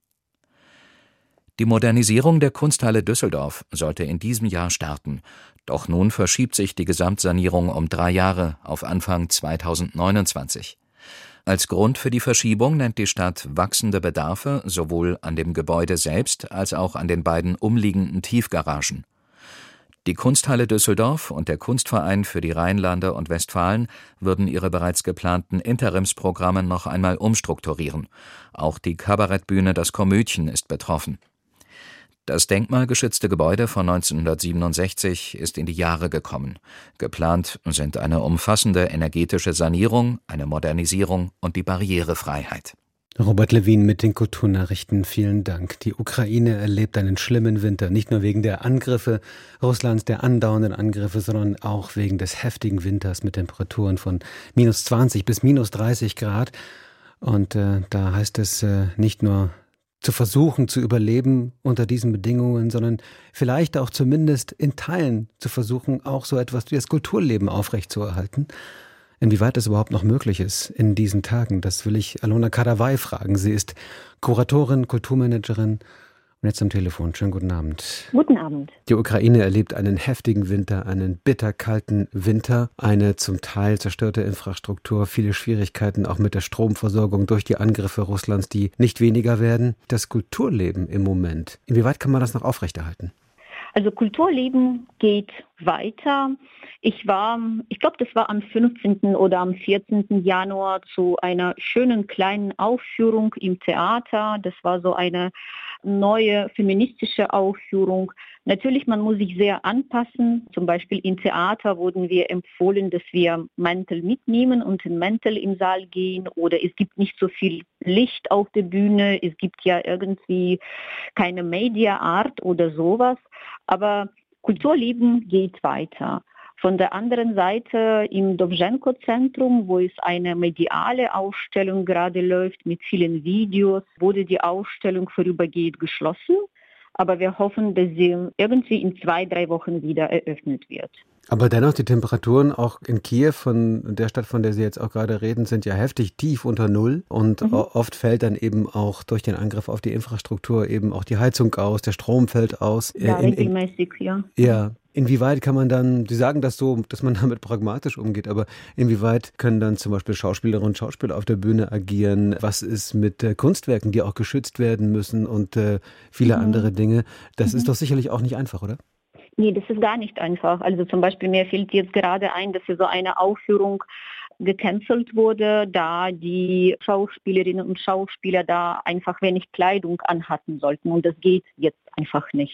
Die Modernisierung der Kunsthalle Düsseldorf sollte in diesem Jahr starten. Doch nun verschiebt sich die Gesamtsanierung um drei Jahre auf Anfang zweitausendneunundzwanzig. Als Grund für die Verschiebung nennt die Stadt wachsende Bedarfe sowohl an dem Gebäude selbst als auch an den beiden umliegenden Tiefgaragen. Die Kunsthalle Düsseldorf und der Kunstverein für die Rheinlande und Westfalen würden ihre bereits geplanten Interimsprogramme noch einmal umstrukturieren. Auch die Kabarettbühne Das Komödchen ist betroffen. Das denkmalgeschützte Gebäude von neunzehnhundertsiebenundsechzig ist in die Jahre gekommen. Geplant sind eine umfassende energetische Sanierung, eine Modernisierung und die Barrierefreiheit. Robert Lewin mit den Kulturnachrichten, vielen Dank. Die Ukraine erlebt einen schlimmen Winter, nicht nur wegen der Angriffe Russlands, der andauernden Angriffe, sondern auch wegen des heftigen Winters mit Temperaturen von minus zwanzig bis minus dreißig Grad. Und äh, da heißt es äh, nicht nur zu versuchen zu überleben unter diesen Bedingungen, sondern vielleicht auch zumindest in Teilen zu versuchen, auch so etwas wie das Kulturleben aufrechtzuerhalten. Inwieweit das überhaupt noch möglich ist in diesen Tagen, das will ich Alona Kadawai fragen. Sie ist Kuratorin, Kulturmanagerin und jetzt am Telefon. Schönen guten Abend. Guten Abend. Die Ukraine erlebt einen heftigen Winter, einen bitterkalten Winter, eine zum Teil zerstörte Infrastruktur, viele Schwierigkeiten auch mit der Stromversorgung durch die Angriffe Russlands, die nicht weniger werden. Das Kulturleben im Moment, inwieweit kann man das noch aufrechterhalten? Also Kulturleben geht weiter. Ich war, ich glaube, das war am fünfzehnten oder am vierzehnten Januar zu einer schönen kleinen Aufführung im Theater. Das war so eine neue feministische Aufführung. Natürlich, man muss sich sehr anpassen. Zum Beispiel im Theater wurden wir empfohlen, dass wir Mäntel mitnehmen und in Mäntel im Saal gehen. Oder es gibt nicht so viel Licht auf der Bühne. Es gibt ja irgendwie keine Media Art oder sowas. Aber Kulturleben geht weiter. Von der anderen Seite im Dowzhenko-Zentrum, wo es eine mediale Ausstellung gerade läuft mit vielen Videos, wurde die Ausstellung vorübergehend geschlossen. Aber wir hoffen, dass sie irgendwie in zwei, drei Wochen wieder eröffnet wird. Aber dennoch, die Temperaturen auch in Kiew, von der Stadt, von der Sie jetzt auch gerade reden, sind ja heftig tief unter Null. Und mhm. oft fällt dann eben auch durch den Angriff auf die Infrastruktur eben auch die Heizung aus, der Strom fällt aus. Ja, in, in, regelmäßig, ja. Ja. Inwieweit kann man dann, Sie sagen das so, dass man damit pragmatisch umgeht, aber inwieweit können dann zum Beispiel Schauspielerinnen und Schauspieler auf der Bühne agieren? Was ist mit äh, Kunstwerken, die auch geschützt werden müssen und äh, viele mhm. andere Dinge? Das mhm. ist doch sicherlich auch nicht einfach, oder? Nee, das ist gar nicht einfach. Also zum Beispiel mir fällt jetzt gerade ein, dass für so eine Aufführung gecancelt wurde, da die Schauspielerinnen und Schauspieler da einfach wenig Kleidung anhatten sollten. Und das geht jetzt einfach nicht.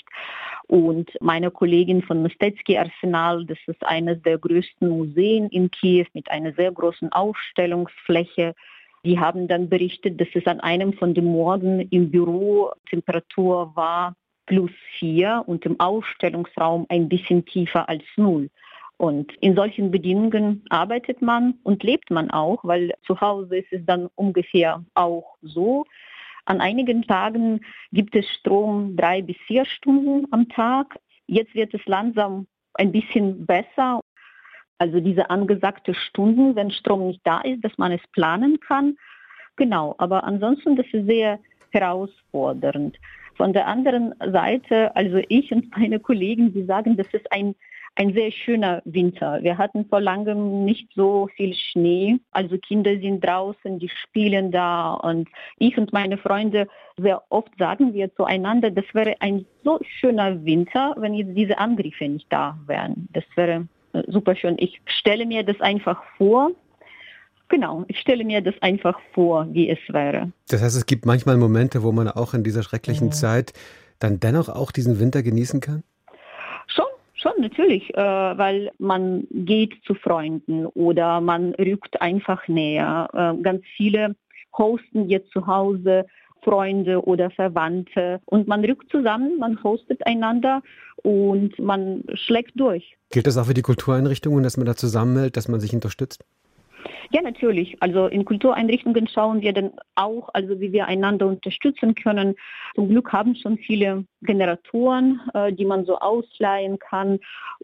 Und meine Kollegin von Mostecki Arsenal, das ist eines der größten Museen in Kiew mit einer sehr großen Ausstellungsfläche, die haben dann berichtet, dass es an einem von den Morgen im Büro Temperatur war plus vier und im Ausstellungsraum ein bisschen tiefer als null. Und in solchen Bedingungen arbeitet man und lebt man auch, weil zu Hause ist es dann ungefähr auch so. An einigen Tagen gibt es Strom drei bis vier Stunden am Tag. Jetzt wird es langsam ein bisschen besser. Also diese angesagte Stunden, wenn Strom nicht da ist, dass man es planen kann. Genau, aber ansonsten, das ist sehr herausfordernd. Von der anderen Seite, also ich und meine Kollegen, die sagen, das ist ein, ein sehr schöner Winter. Wir hatten vor langem nicht so viel Schnee. Also Kinder sind draußen, die spielen da. Und ich und meine Freunde, sehr oft sagen wir zueinander, das wäre ein so schöner Winter, wenn jetzt diese Angriffe nicht da wären. Das wäre super schön. Ich stelle mir das einfach vor. Genau, ich stelle mir das einfach vor, wie es wäre. Das heißt, es gibt manchmal Momente, wo man auch in dieser schrecklichen ja. Zeit dann dennoch auch diesen Winter genießen kann? Schon, schon natürlich, äh, weil man geht zu Freunden oder man rückt einfach näher. Äh, ganz viele hosten jetzt zu Hause Freunde oder Verwandte und man rückt zusammen, man hostet einander und man schlägt durch. Gilt das auch für die Kultureinrichtungen, dass man da zusammenhält, dass man sich unterstützt? Ja, natürlich. Also in Kultureinrichtungen schauen wir dann auch, also wie wir einander unterstützen können. Zum Glück haben schon viele Generatoren, äh, die man so ausleihen kann.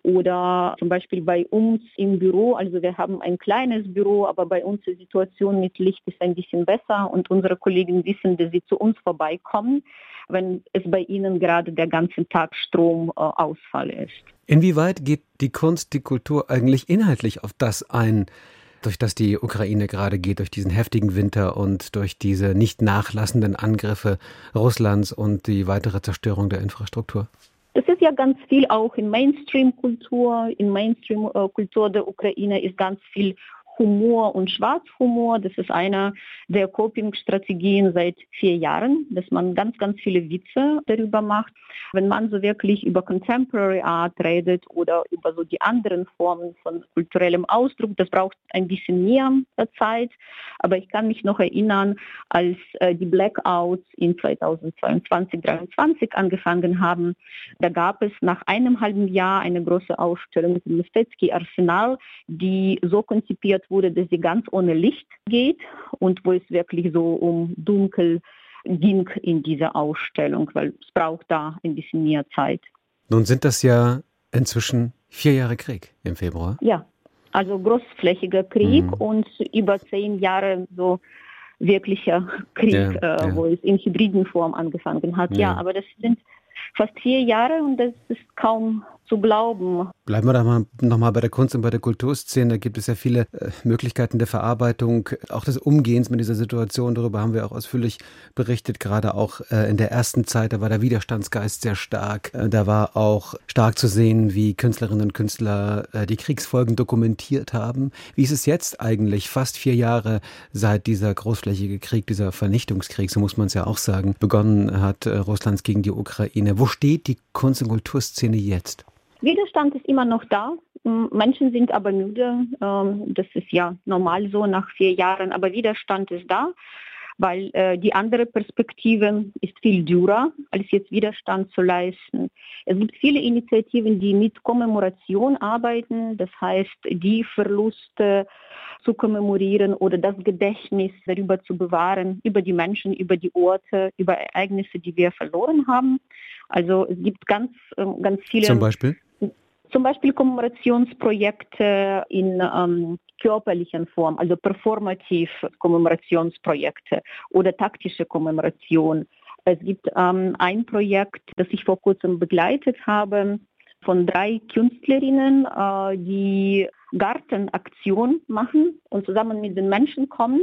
Oder zum Beispiel bei uns im Büro, also wir haben ein kleines Büro, aber bei uns die Situation mit Licht ist ein bisschen besser und unsere Kollegen wissen, dass sie zu uns vorbeikommen, wenn es bei ihnen gerade der ganze Tag Stromausfall äh, ist. Inwieweit geht die Kunst, die Kultur eigentlich inhaltlich auf das ein, durch das die Ukraine gerade geht, durch diesen heftigen Winter und durch diese nicht nachlassenden Angriffe Russlands und die weitere Zerstörung der Infrastruktur? Das ist ja ganz viel auch in Mainstream-Kultur. In Mainstream-Kultur der Ukraine ist ganz viel Humor und Schwarzhumor. Das ist eine der Coping-Strategien seit vier Jahren, dass man ganz, ganz viele Witze darüber macht. Wenn man so wirklich über Contemporary Art redet oder über so die anderen Formen von kulturellem Ausdruck, das braucht ein bisschen mehr Zeit. Aber ich kann mich noch erinnern, als äh, die Blackouts in zweitausendzweiundzwanzig, dreiundzwanzig angefangen haben, da gab es nach einem halben Jahr eine große Ausstellung im Mistecki Arsenal, die so konzipiert wurde, dass sie ganz ohne Licht geht und wo es wirklich so um Dunkel ging in dieser Ausstellung, weil es braucht da ein bisschen mehr Zeit. Nun sind das ja inzwischen vier Jahre Krieg im Februar. Ja, also großflächiger Krieg mhm. und über zehn Jahre so wirklicher Krieg, ja, äh, ja. wo es in hybriden Form angefangen hat. Ja. ja, aber das sind fast vier Jahre und das ist kaum zu glauben. Bleiben wir da mal nochmal bei der Kunst und bei der Kulturszene. Da gibt es ja viele äh, Möglichkeiten der Verarbeitung, auch des Umgehens mit dieser Situation. Darüber haben wir auch ausführlich berichtet, gerade auch äh, in der ersten Zeit. Da war der Widerstandsgeist sehr stark. Äh, da war auch stark zu sehen, wie Künstlerinnen und Künstler äh, die Kriegsfolgen dokumentiert haben. Wie ist es jetzt eigentlich, fast vier Jahre seit dieser großflächige Krieg, dieser Vernichtungskrieg, so muss man es ja auch sagen, begonnen hat, äh, Russlands gegen die Ukraine. Wo steht die Kunst- und Kulturszene jetzt? Widerstand ist immer noch da. Menschen sind aber müde. Das ist ja normal so nach vier Jahren. Aber Widerstand ist da, weil die andere Perspektive ist viel dürrer, als jetzt Widerstand zu leisten. Es gibt viele Initiativen, die mit Kommemoration arbeiten. Das heißt, die Verluste zu kommemorieren oder das Gedächtnis darüber zu bewahren, über die Menschen, über die Orte, über Ereignisse, die wir verloren haben. Also es gibt ganz, ganz viele... Zum Beispiel? Zum Beispiel Kommemorationsprojekte in ähm, körperlichen Form, also performativ Kommemorationsprojekte oder taktische Kommemoration. Es gibt ähm, ein Projekt, das ich vor kurzem begleitet habe, von drei Künstlerinnen, äh, die Gartenaktion machen und zusammen mit den Menschen kommen.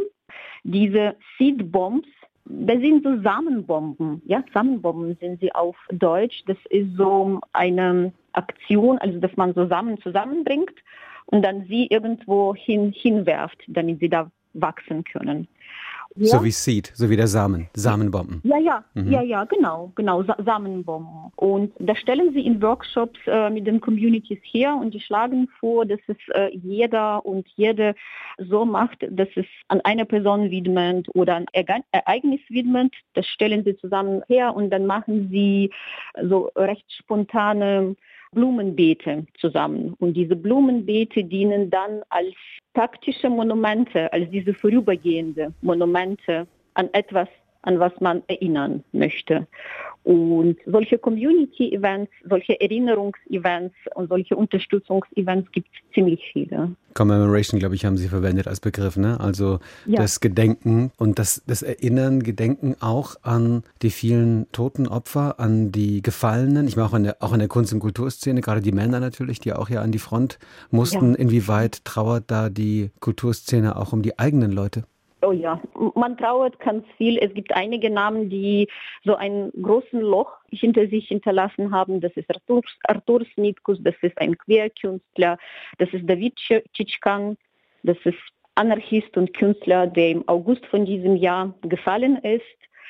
Diese Seed Bombs, das sind so Samenbomben, ja, Samenbomben sind sie auf Deutsch. Das ist so eine Aktion, also dass man so Samen zusammenbringt und dann sie irgendwo hin, hinwerft, damit sie da wachsen können. Ja. So wie Seed, so wie der Samen, Samenbomben. Ja, ja, mhm. ja, ja, genau, genau, Sa- Samenbomben. Und da stellen sie in Workshops äh, mit den Communities her und die schlagen vor, dass es äh, jeder und jede so macht, dass es an eine Person widmet oder ein Ereignis widmet. Das stellen sie zusammen her und dann machen sie so recht spontane Blumenbeete zusammen. Und diese Blumenbeete dienen dann als taktische Monumente, als diese vorübergehende Monumente an etwas an was man erinnern möchte. Und solche Community-Events, solche Erinnerungsevents und solche Unterstützungsevents gibt es ziemlich viele. Commemoration, glaube ich, haben Sie verwendet als Begriff, ne? Also ja. Das Gedenken und das, das Erinnern, Gedenken auch an die vielen toten Opfer, an die Gefallenen. Ich meine auch in der, auch in der Kunst- und Kulturszene, gerade die Männer natürlich, die auch ja an die Front mussten. Ja. Inwieweit trauert da die Kulturszene auch um die eigenen Leute? Oh ja, man trauert ganz viel. Es gibt einige Namen, die so ein großes Loch hinter sich hinterlassen haben. Das ist Artur, Artur Snitkus, das ist ein Queerkünstler, das ist David Tschitschkan, das ist Anarchist und Künstler, der im August von diesem Jahr gefallen ist.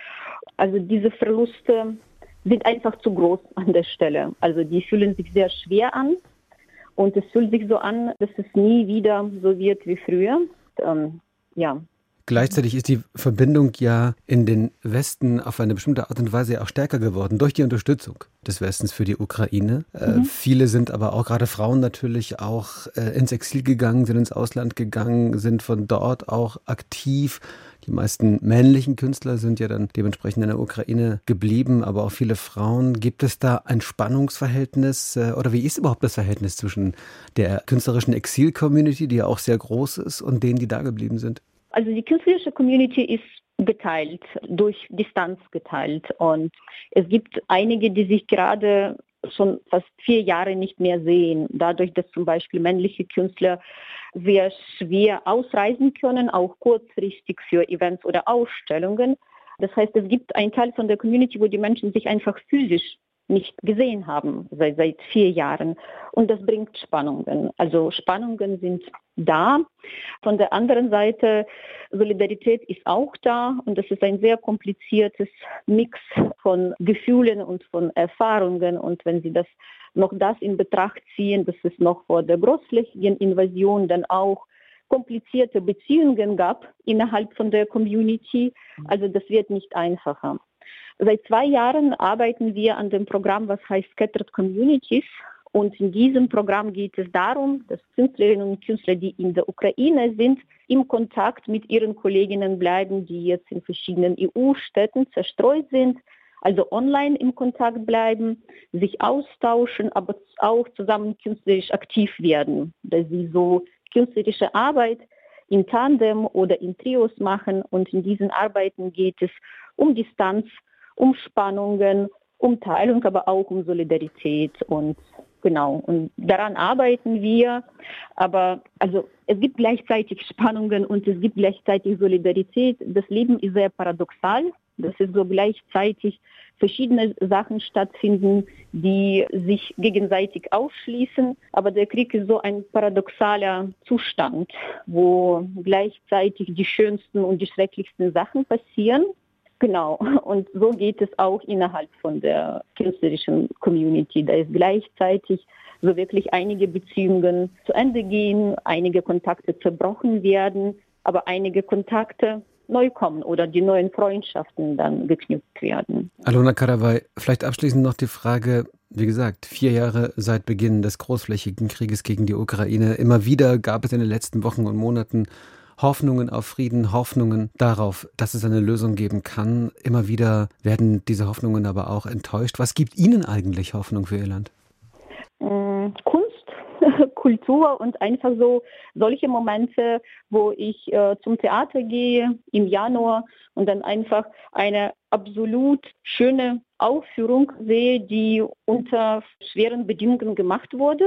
Also diese Verluste sind einfach zu groß an der Stelle. Also die fühlen sich sehr schwer an und es fühlt sich so an, dass es nie wieder so wird wie früher. Ähm, ja. Gleichzeitig ist die Verbindung ja in den Westen auf eine bestimmte Art und Weise auch stärker geworden, durch die Unterstützung des Westens für die Ukraine. Mhm. Äh, viele sind aber auch, gerade Frauen natürlich, auch äh, ins Exil gegangen, sind ins Ausland gegangen, sind von dort auch aktiv. Die meisten männlichen Künstler sind ja dann dementsprechend in der Ukraine geblieben, aber auch viele Frauen. Gibt es da ein Spannungsverhältnis äh, oder wie ist überhaupt das Verhältnis zwischen der künstlerischen Exil-Community, die ja auch sehr groß ist, und denen, die da geblieben sind? Also die künstlerische Community ist geteilt, durch Distanz geteilt. Und es gibt einige, die sich gerade schon fast vier Jahre nicht mehr sehen. Dadurch, dass zum Beispiel männliche Künstler sehr schwer ausreisen können, auch kurzfristig für Events oder Ausstellungen. Das heißt, es gibt einen Teil von der Community, wo die Menschen sich einfach physisch nicht gesehen haben seit, seit vier Jahren. Und das bringt Spannungen. Also Spannungen sind da. Von der anderen Seite, Solidarität ist auch da. Und das ist ein sehr kompliziertes Mix von Gefühlen und von Erfahrungen. Und wenn Sie das noch das in Betracht ziehen, dass es noch vor der großflächigen Invasion dann auch komplizierte Beziehungen gab innerhalb von der Community. Also das wird nicht einfacher. Seit zwei Jahren arbeiten wir an dem Programm, was heißt Scattered Communities. Und in diesem Programm geht es darum, dass Künstlerinnen und Künstler, die in der Ukraine sind, im Kontakt mit ihren Kolleginnen bleiben, die jetzt in verschiedenen E U-Städten zerstreut sind. Also online im Kontakt bleiben, sich austauschen, aber auch zusammen künstlerisch aktiv werden. Dass sie so künstlerische Arbeit in Tandem oder in Trios machen. Und in diesen Arbeiten geht es um Distanz, um Spannungen, um Teilung, aber auch um Solidarität. Und genau, und daran arbeiten wir. Aber also es gibt gleichzeitig Spannungen und es gibt gleichzeitig Solidarität. Das Leben ist sehr paradoxal. Das ist so gleichzeitig verschiedene Sachen stattfinden, die sich gegenseitig ausschließen. Aber der Krieg ist so ein paradoxaler Zustand, wo gleichzeitig die schönsten und die schrecklichsten Sachen passieren. Genau, und so geht es auch innerhalb von der künstlerischen Community. Da ist gleichzeitig so wirklich einige Beziehungen zu Ende gehen, einige Kontakte zerbrochen werden, aber einige Kontakte neu kommen oder die neuen Freundschaften dann geknüpft werden. Alona Karaway, vielleicht abschließend noch die Frage, wie gesagt, vier Jahre seit Beginn des großflächigen Krieges gegen die Ukraine. Immer wieder gab es in den letzten Wochen und Monaten Hoffnungen auf Frieden, Hoffnungen darauf, dass es eine Lösung geben kann. Immer wieder werden diese Hoffnungen aber auch enttäuscht. Was gibt Ihnen eigentlich Hoffnung für Ihr Land? Kunst, Kultur und einfach so solche Momente, wo ich äh, zum Theater gehe im Januar und dann einfach eine absolut schöne Aufführung sehe, die unter schweren Bedingungen gemacht wurde.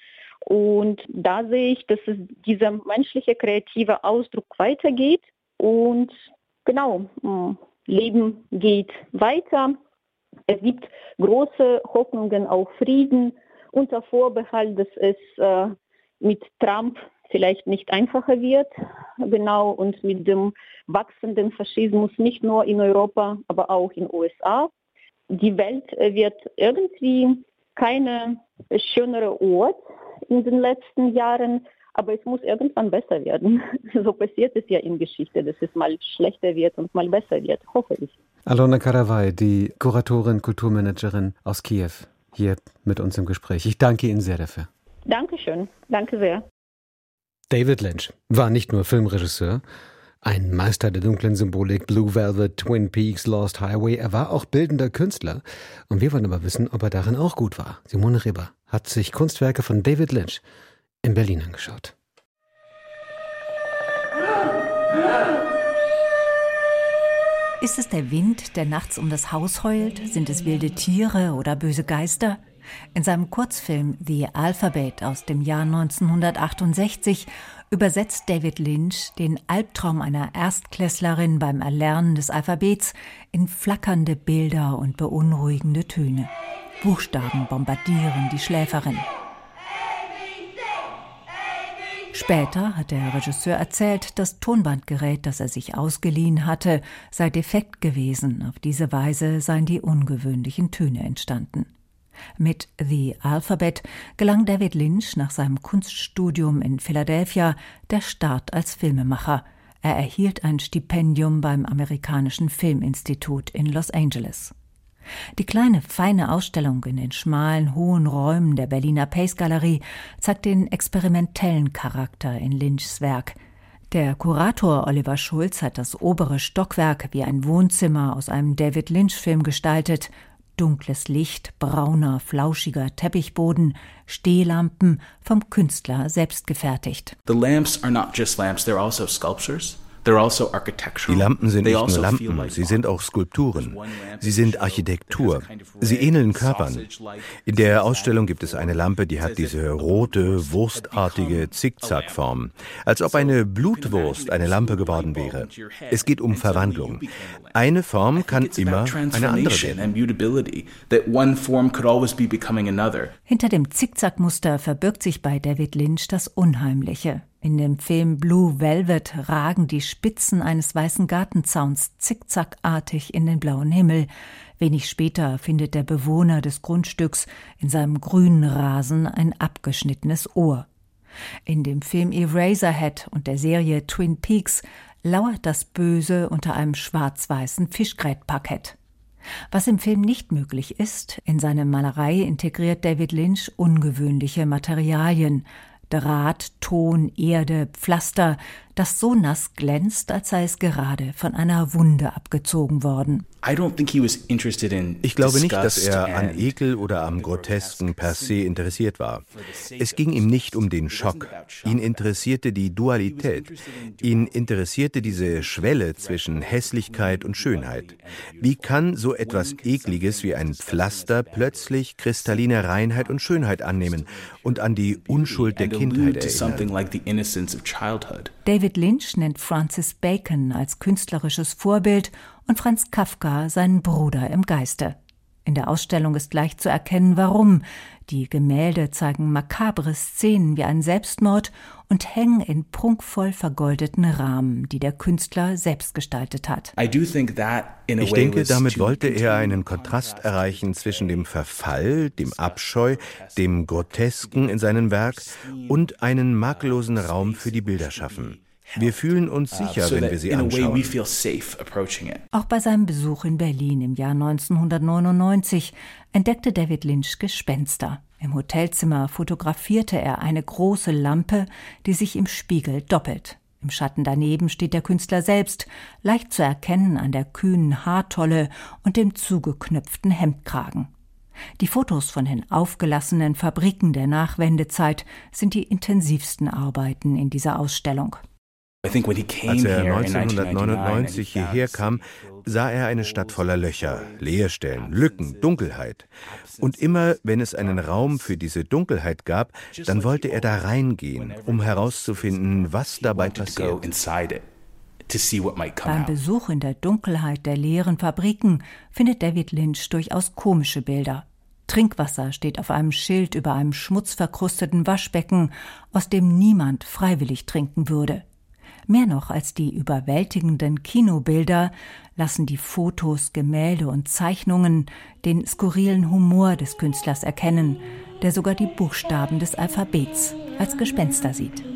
Und da sehe ich, dass es dieser menschliche, kreative Ausdruck weitergeht. Und genau, Leben geht weiter. Es gibt große Hoffnungen auf Frieden, unter Vorbehalt, dass es äh, mit Trump vielleicht nicht einfacher wird. Genau, und mit dem wachsenden Faschismus nicht nur in Europa, aber auch in den U S A. Die Welt wird irgendwie keine schönere Ort in den letzten Jahren, aber es muss irgendwann besser werden. So passiert es ja in Geschichte, dass es mal schlechter wird und mal besser wird, hoffe ich. Alona Karaway, die Kuratorin, Kulturmanagerin aus Kiew, hier mit uns im Gespräch. Ich danke Ihnen sehr dafür. Dankeschön, danke sehr. David Lynch war nicht nur Filmregisseur, Ein Meister der dunklen Symbolik, Blue Velvet, Twin Peaks, Lost Highway. Er war auch bildender Künstler. Und wir wollen aber wissen, ob er darin auch gut war. Simone Reber hat sich Kunstwerke von David Lynch in Berlin angeschaut. Ist es der Wind, der nachts um das Haus heult? Sind es wilde Tiere oder böse Geister? In seinem Kurzfilm The Alphabet aus dem Jahr neunzehnhundertachtundsechzig übersetzt David Lynch den Albtraum einer Erstklässlerin beim Erlernen des Alphabets in flackernde Bilder und beunruhigende Töne. Buchstaben bombardieren die Schläferin. Später hat der Regisseur erzählt, das Tonbandgerät, das er sich ausgeliehen hatte, sei defekt gewesen. Auf diese Weise seien die ungewöhnlichen Töne entstanden. Mit The Alphabet gelang David Lynch nach seinem Kunststudium in Philadelphia der Start als Filmemacher. Er erhielt ein Stipendium beim Amerikanischen Filminstitut in Los Angeles. Die kleine, feine Ausstellung in den schmalen, hohen Räumen der Berliner Pace-Galerie zeigt den experimentellen Charakter in Lynchs Werk. Der Kurator Oliver Schulz hat das obere Stockwerk wie ein Wohnzimmer aus einem David Lynch-Film gestaltet. Dunkles Licht, brauner, flauschiger Teppichboden, Stehlampen, vom Künstler selbst gefertigt. The lamps are not just lamps, they're also sculptures. Die Lampen sind nicht nur Lampen, sie sind auch Skulpturen. Sie sind Architektur. Sie ähneln Körpern. In der Ausstellung gibt es eine Lampe, die hat diese rote, wurstartige Zickzackform. Als ob eine Blutwurst eine Lampe geworden wäre. Es geht um Verwandlung. Eine Form kann immer eine andere werden. Hinter dem Zickzackmuster verbirgt sich bei David Lynch das Unheimliche. In dem Film Blue Velvet ragen die Spitzen eines weißen Gartenzauns zickzackartig in den blauen Himmel. Wenig später findet der Bewohner des Grundstücks in seinem grünen Rasen ein abgeschnittenes Ohr. In dem Film Eraserhead und der Serie Twin Peaks lauert das Böse unter einem schwarz-weißen Fischgrätparkett. Was im Film nicht möglich ist, in seine Malerei integriert David Lynch ungewöhnliche Materialien. Draht, Ton, Erde, Pflaster, das so nass glänzt, als sei es gerade von einer Wunde abgezogen worden. Ich glaube nicht, dass er an Ekel oder am Grotesken per se interessiert war. Es ging ihm nicht um den Schock. Ihn interessierte die Dualität. Ihn interessierte diese Schwelle zwischen Hässlichkeit und Schönheit. Wie kann so etwas Ekliges wie ein Pflaster plötzlich kristalline Reinheit und Schönheit annehmen und an die Unschuld der Kindheit erinnern? David Lynch nennt Francis Bacon als künstlerisches Vorbild und Franz Kafka seinen Bruder im Geiste. In der Ausstellung ist leicht zu erkennen, warum. Die Gemälde zeigen makabre Szenen wie ein Selbstmord und hängen in prunkvoll vergoldeten Rahmen, die der Künstler selbst gestaltet hat. Ich denke, damit wollte er einen Kontrast erreichen zwischen dem Verfall, dem Abscheu, dem Grotesken in seinem Werk und einen makellosen Raum für die Bilder schaffen. Wir fühlen uns sicher, wenn wir sie anschauen. Auch bei seinem Besuch in Berlin im Jahr neunzehnhundertneunundneunzig entdeckte David Lynch Gespenster. Im Hotelzimmer fotografierte er eine große Lampe, die sich im Spiegel doppelt. Im Schatten daneben steht der Künstler selbst, leicht zu erkennen an der kühnen Haartolle und dem zugeknöpften Hemdkragen. Die Fotos von den aufgelassenen Fabriken der Nachwendezeit sind die intensivsten Arbeiten in dieser Ausstellung. Als er neunzehnhundertneunundneunzig hierher kam, sah er eine Stadt voller Löcher, Leerstellen, Lücken, Dunkelheit. Und immer, wenn es einen Raum für diese Dunkelheit gab, dann wollte er da reingehen, um herauszufinden, was dabei passiert. Beim Besuch in der Dunkelheit der leeren Fabriken findet David Lynch durchaus komische Bilder. Trinkwasser steht auf einem Schild über einem schmutzverkrusteten Waschbecken, aus dem niemand freiwillig trinken würde. Mehr noch als die überwältigenden Kinobilder lassen die Fotos, Gemälde und Zeichnungen den skurrilen Humor des Künstlers erkennen, der sogar die Buchstaben des Alphabets als Gespenster sieht.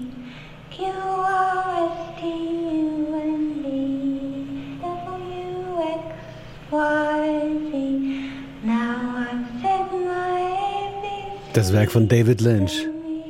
Das Werk von David Lynch.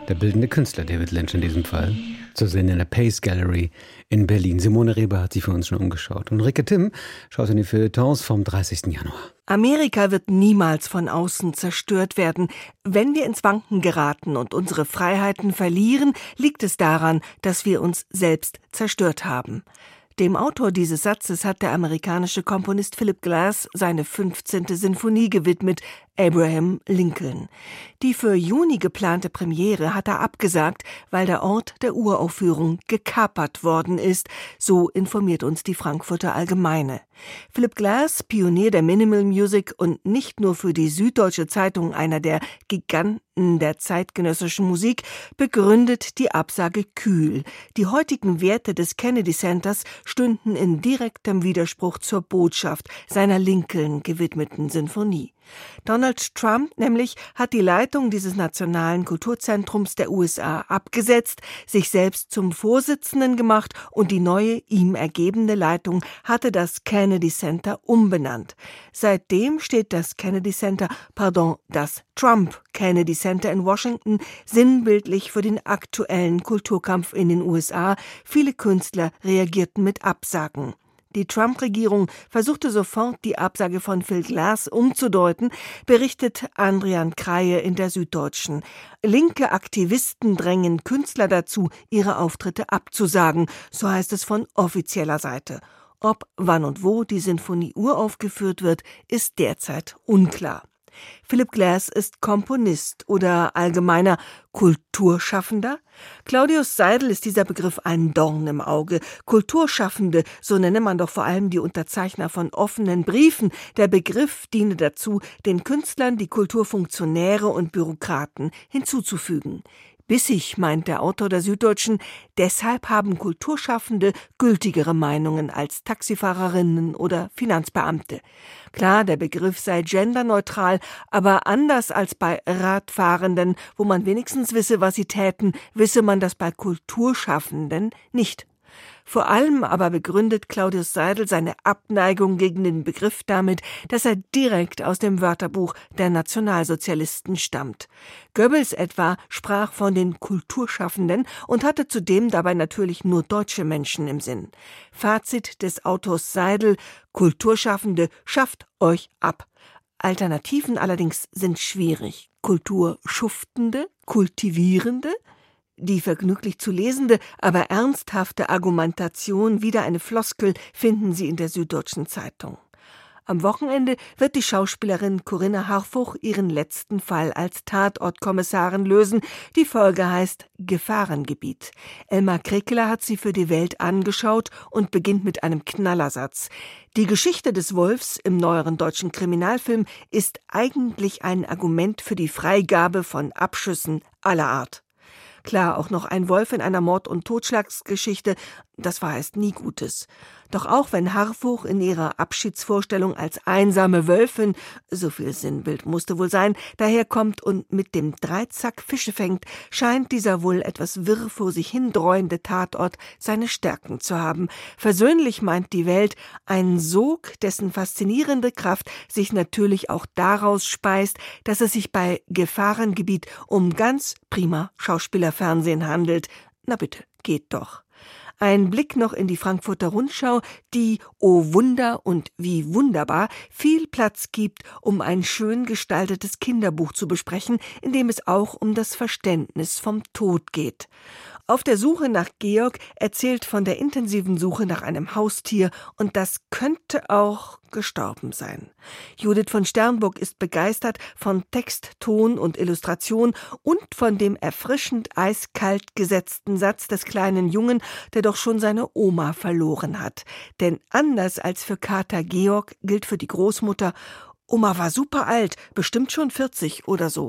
der bildende Künstler David Lynch in diesem Fall, zu sehen in der Pace Gallery in Berlin. Simone Reber hat sich für uns schon umgeschaut. Und Ulrike Timm schaut in die Feuilletons vom dreißigsten Januar. Amerika wird niemals von außen zerstört werden. Wenn wir ins Wanken geraten und unsere Freiheiten verlieren, liegt es daran, dass wir uns selbst zerstört haben. Dem Autor dieses Satzes hat der amerikanische Komponist Philip Glass seine fünfzehnte Sinfonie gewidmet, Abraham Lincoln. Die für Juni geplante Premiere hat er abgesagt, weil der Ort der Uraufführung gekapert worden ist, so informiert uns die Frankfurter Allgemeine. Philip Glass, Pionier der Minimal Music und nicht nur für die Süddeutsche Zeitung einer der Giganten der zeitgenössischen Musik, begründet die Absage kühl. Die heutigen Werte des Kennedy Centers stünden in direktem Widerspruch zur Botschaft seiner Lincoln gewidmeten Sinfonie. Donald Trump nämlich hat die Leitung dieses nationalen Kulturzentrums der U S A abgesetzt, sich selbst zum Vorsitzenden gemacht und die neue ihm ergebene Leitung hatte das Kennedy Center umbenannt. Seitdem steht das Kennedy Center, pardon, das Trump Kennedy Center in Washington sinnbildlich für den aktuellen Kulturkampf in den U S A. Viele Künstler reagierten mit Absagen. Die Trump-Regierung versuchte sofort, die Absage von Phil Glass umzudeuten, berichtet Adrian Kreie in der Süddeutschen. Linke Aktivisten drängen Künstler dazu, ihre Auftritte abzusagen, so heißt es von offizieller Seite. Ob, wann und wo die Sinfonie uraufgeführt wird, ist derzeit unklar. Philip Glass ist Komponist oder allgemeiner Kulturschaffender. Claudius Seidel ist dieser Begriff ein Dorn im Auge. Kulturschaffende, so nenne man doch vor allem die Unterzeichner von offenen Briefen. Der Begriff diene dazu, den Künstlern die Kulturfunktionäre und Bürokraten hinzuzufügen. Bissig, meint der Autor der Süddeutschen, deshalb haben Kulturschaffende gültigere Meinungen als Taxifahrerinnen oder Finanzbeamte. Klar, der Begriff sei genderneutral, aber anders als bei Radfahrenden, wo man wenigstens wisse, was sie täten, wisse man das bei Kulturschaffenden nicht. Vor allem aber begründet Claudius Seidel seine Abneigung gegen den Begriff damit, dass er direkt aus dem Wörterbuch der Nationalsozialisten stammt. Goebbels etwa sprach von den Kulturschaffenden und hatte zudem dabei natürlich nur deutsche Menschen im Sinn. Fazit des Autors Seidel: Kulturschaffende, schafft euch ab. Alternativen allerdings sind schwierig. Kulturschuftende, Kultivierende? Die vergnüglich zu lesende, aber ernsthafte Argumentation, wieder eine Floskel, finden Sie in der Süddeutschen Zeitung. Am Wochenende wird die Schauspielerin Corinna Harfuch ihren letzten Fall als Tatortkommissarin lösen. Die Folge heißt Gefahrengebiet. Elmar Krekeler hat sie für die Welt angeschaut und beginnt mit einem Knallersatz. Die Geschichte des Wolfs im neueren deutschen Kriminalfilm ist eigentlich ein Argument für die Freigabe von Abschüssen aller Art. Klar, auch noch ein Wolf in einer Mord- und Totschlagsgeschichte, das verheißt nie Gutes. Doch auch wenn Harfuch in ihrer Abschiedsvorstellung als einsame Wölfin, so viel Sinnbild musste wohl sein, daherkommt und mit dem Dreizack Fische fängt, scheint dieser wohl etwas wirr vor sich hindreuende Tatort seine Stärken zu haben. Versöhnlich meint die Welt, ein Sog, dessen faszinierende Kraft sich natürlich auch daraus speist, dass es sich bei Gefahrengebiet um ganz prima Schauspielerfernsehen handelt. Na bitte, geht doch. Ein Blick noch in die Frankfurter Rundschau, die, oh Wunder und wie wunderbar, viel Platz gibt, um ein schön gestaltetes Kinderbuch zu besprechen, in dem es auch um das Verständnis vom Tod geht. Auf der Suche nach Georg erzählt von der intensiven Suche nach einem Haustier und das könnte auch gestorben sein. Judith von Sternburg ist begeistert von Text, Ton und Illustration und von dem erfrischend eiskalt gesetzten Satz des kleinen Jungen, der doch schon seine Oma verloren hat. Denn anders als für Kater Georg gilt für die Großmutter, Oma war super alt, bestimmt schon vierzig oder so.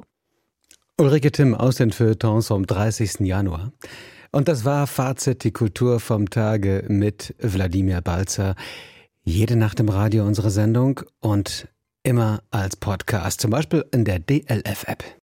Ulrike Timm aus den Feuilletons vom dreißigsten Januar. Und das war Fazit, die Kultur vom Tage mit Wladimir Balzer. Jede Nacht im Radio unsere Sendung und immer als Podcast, zum Beispiel in der D L F-App.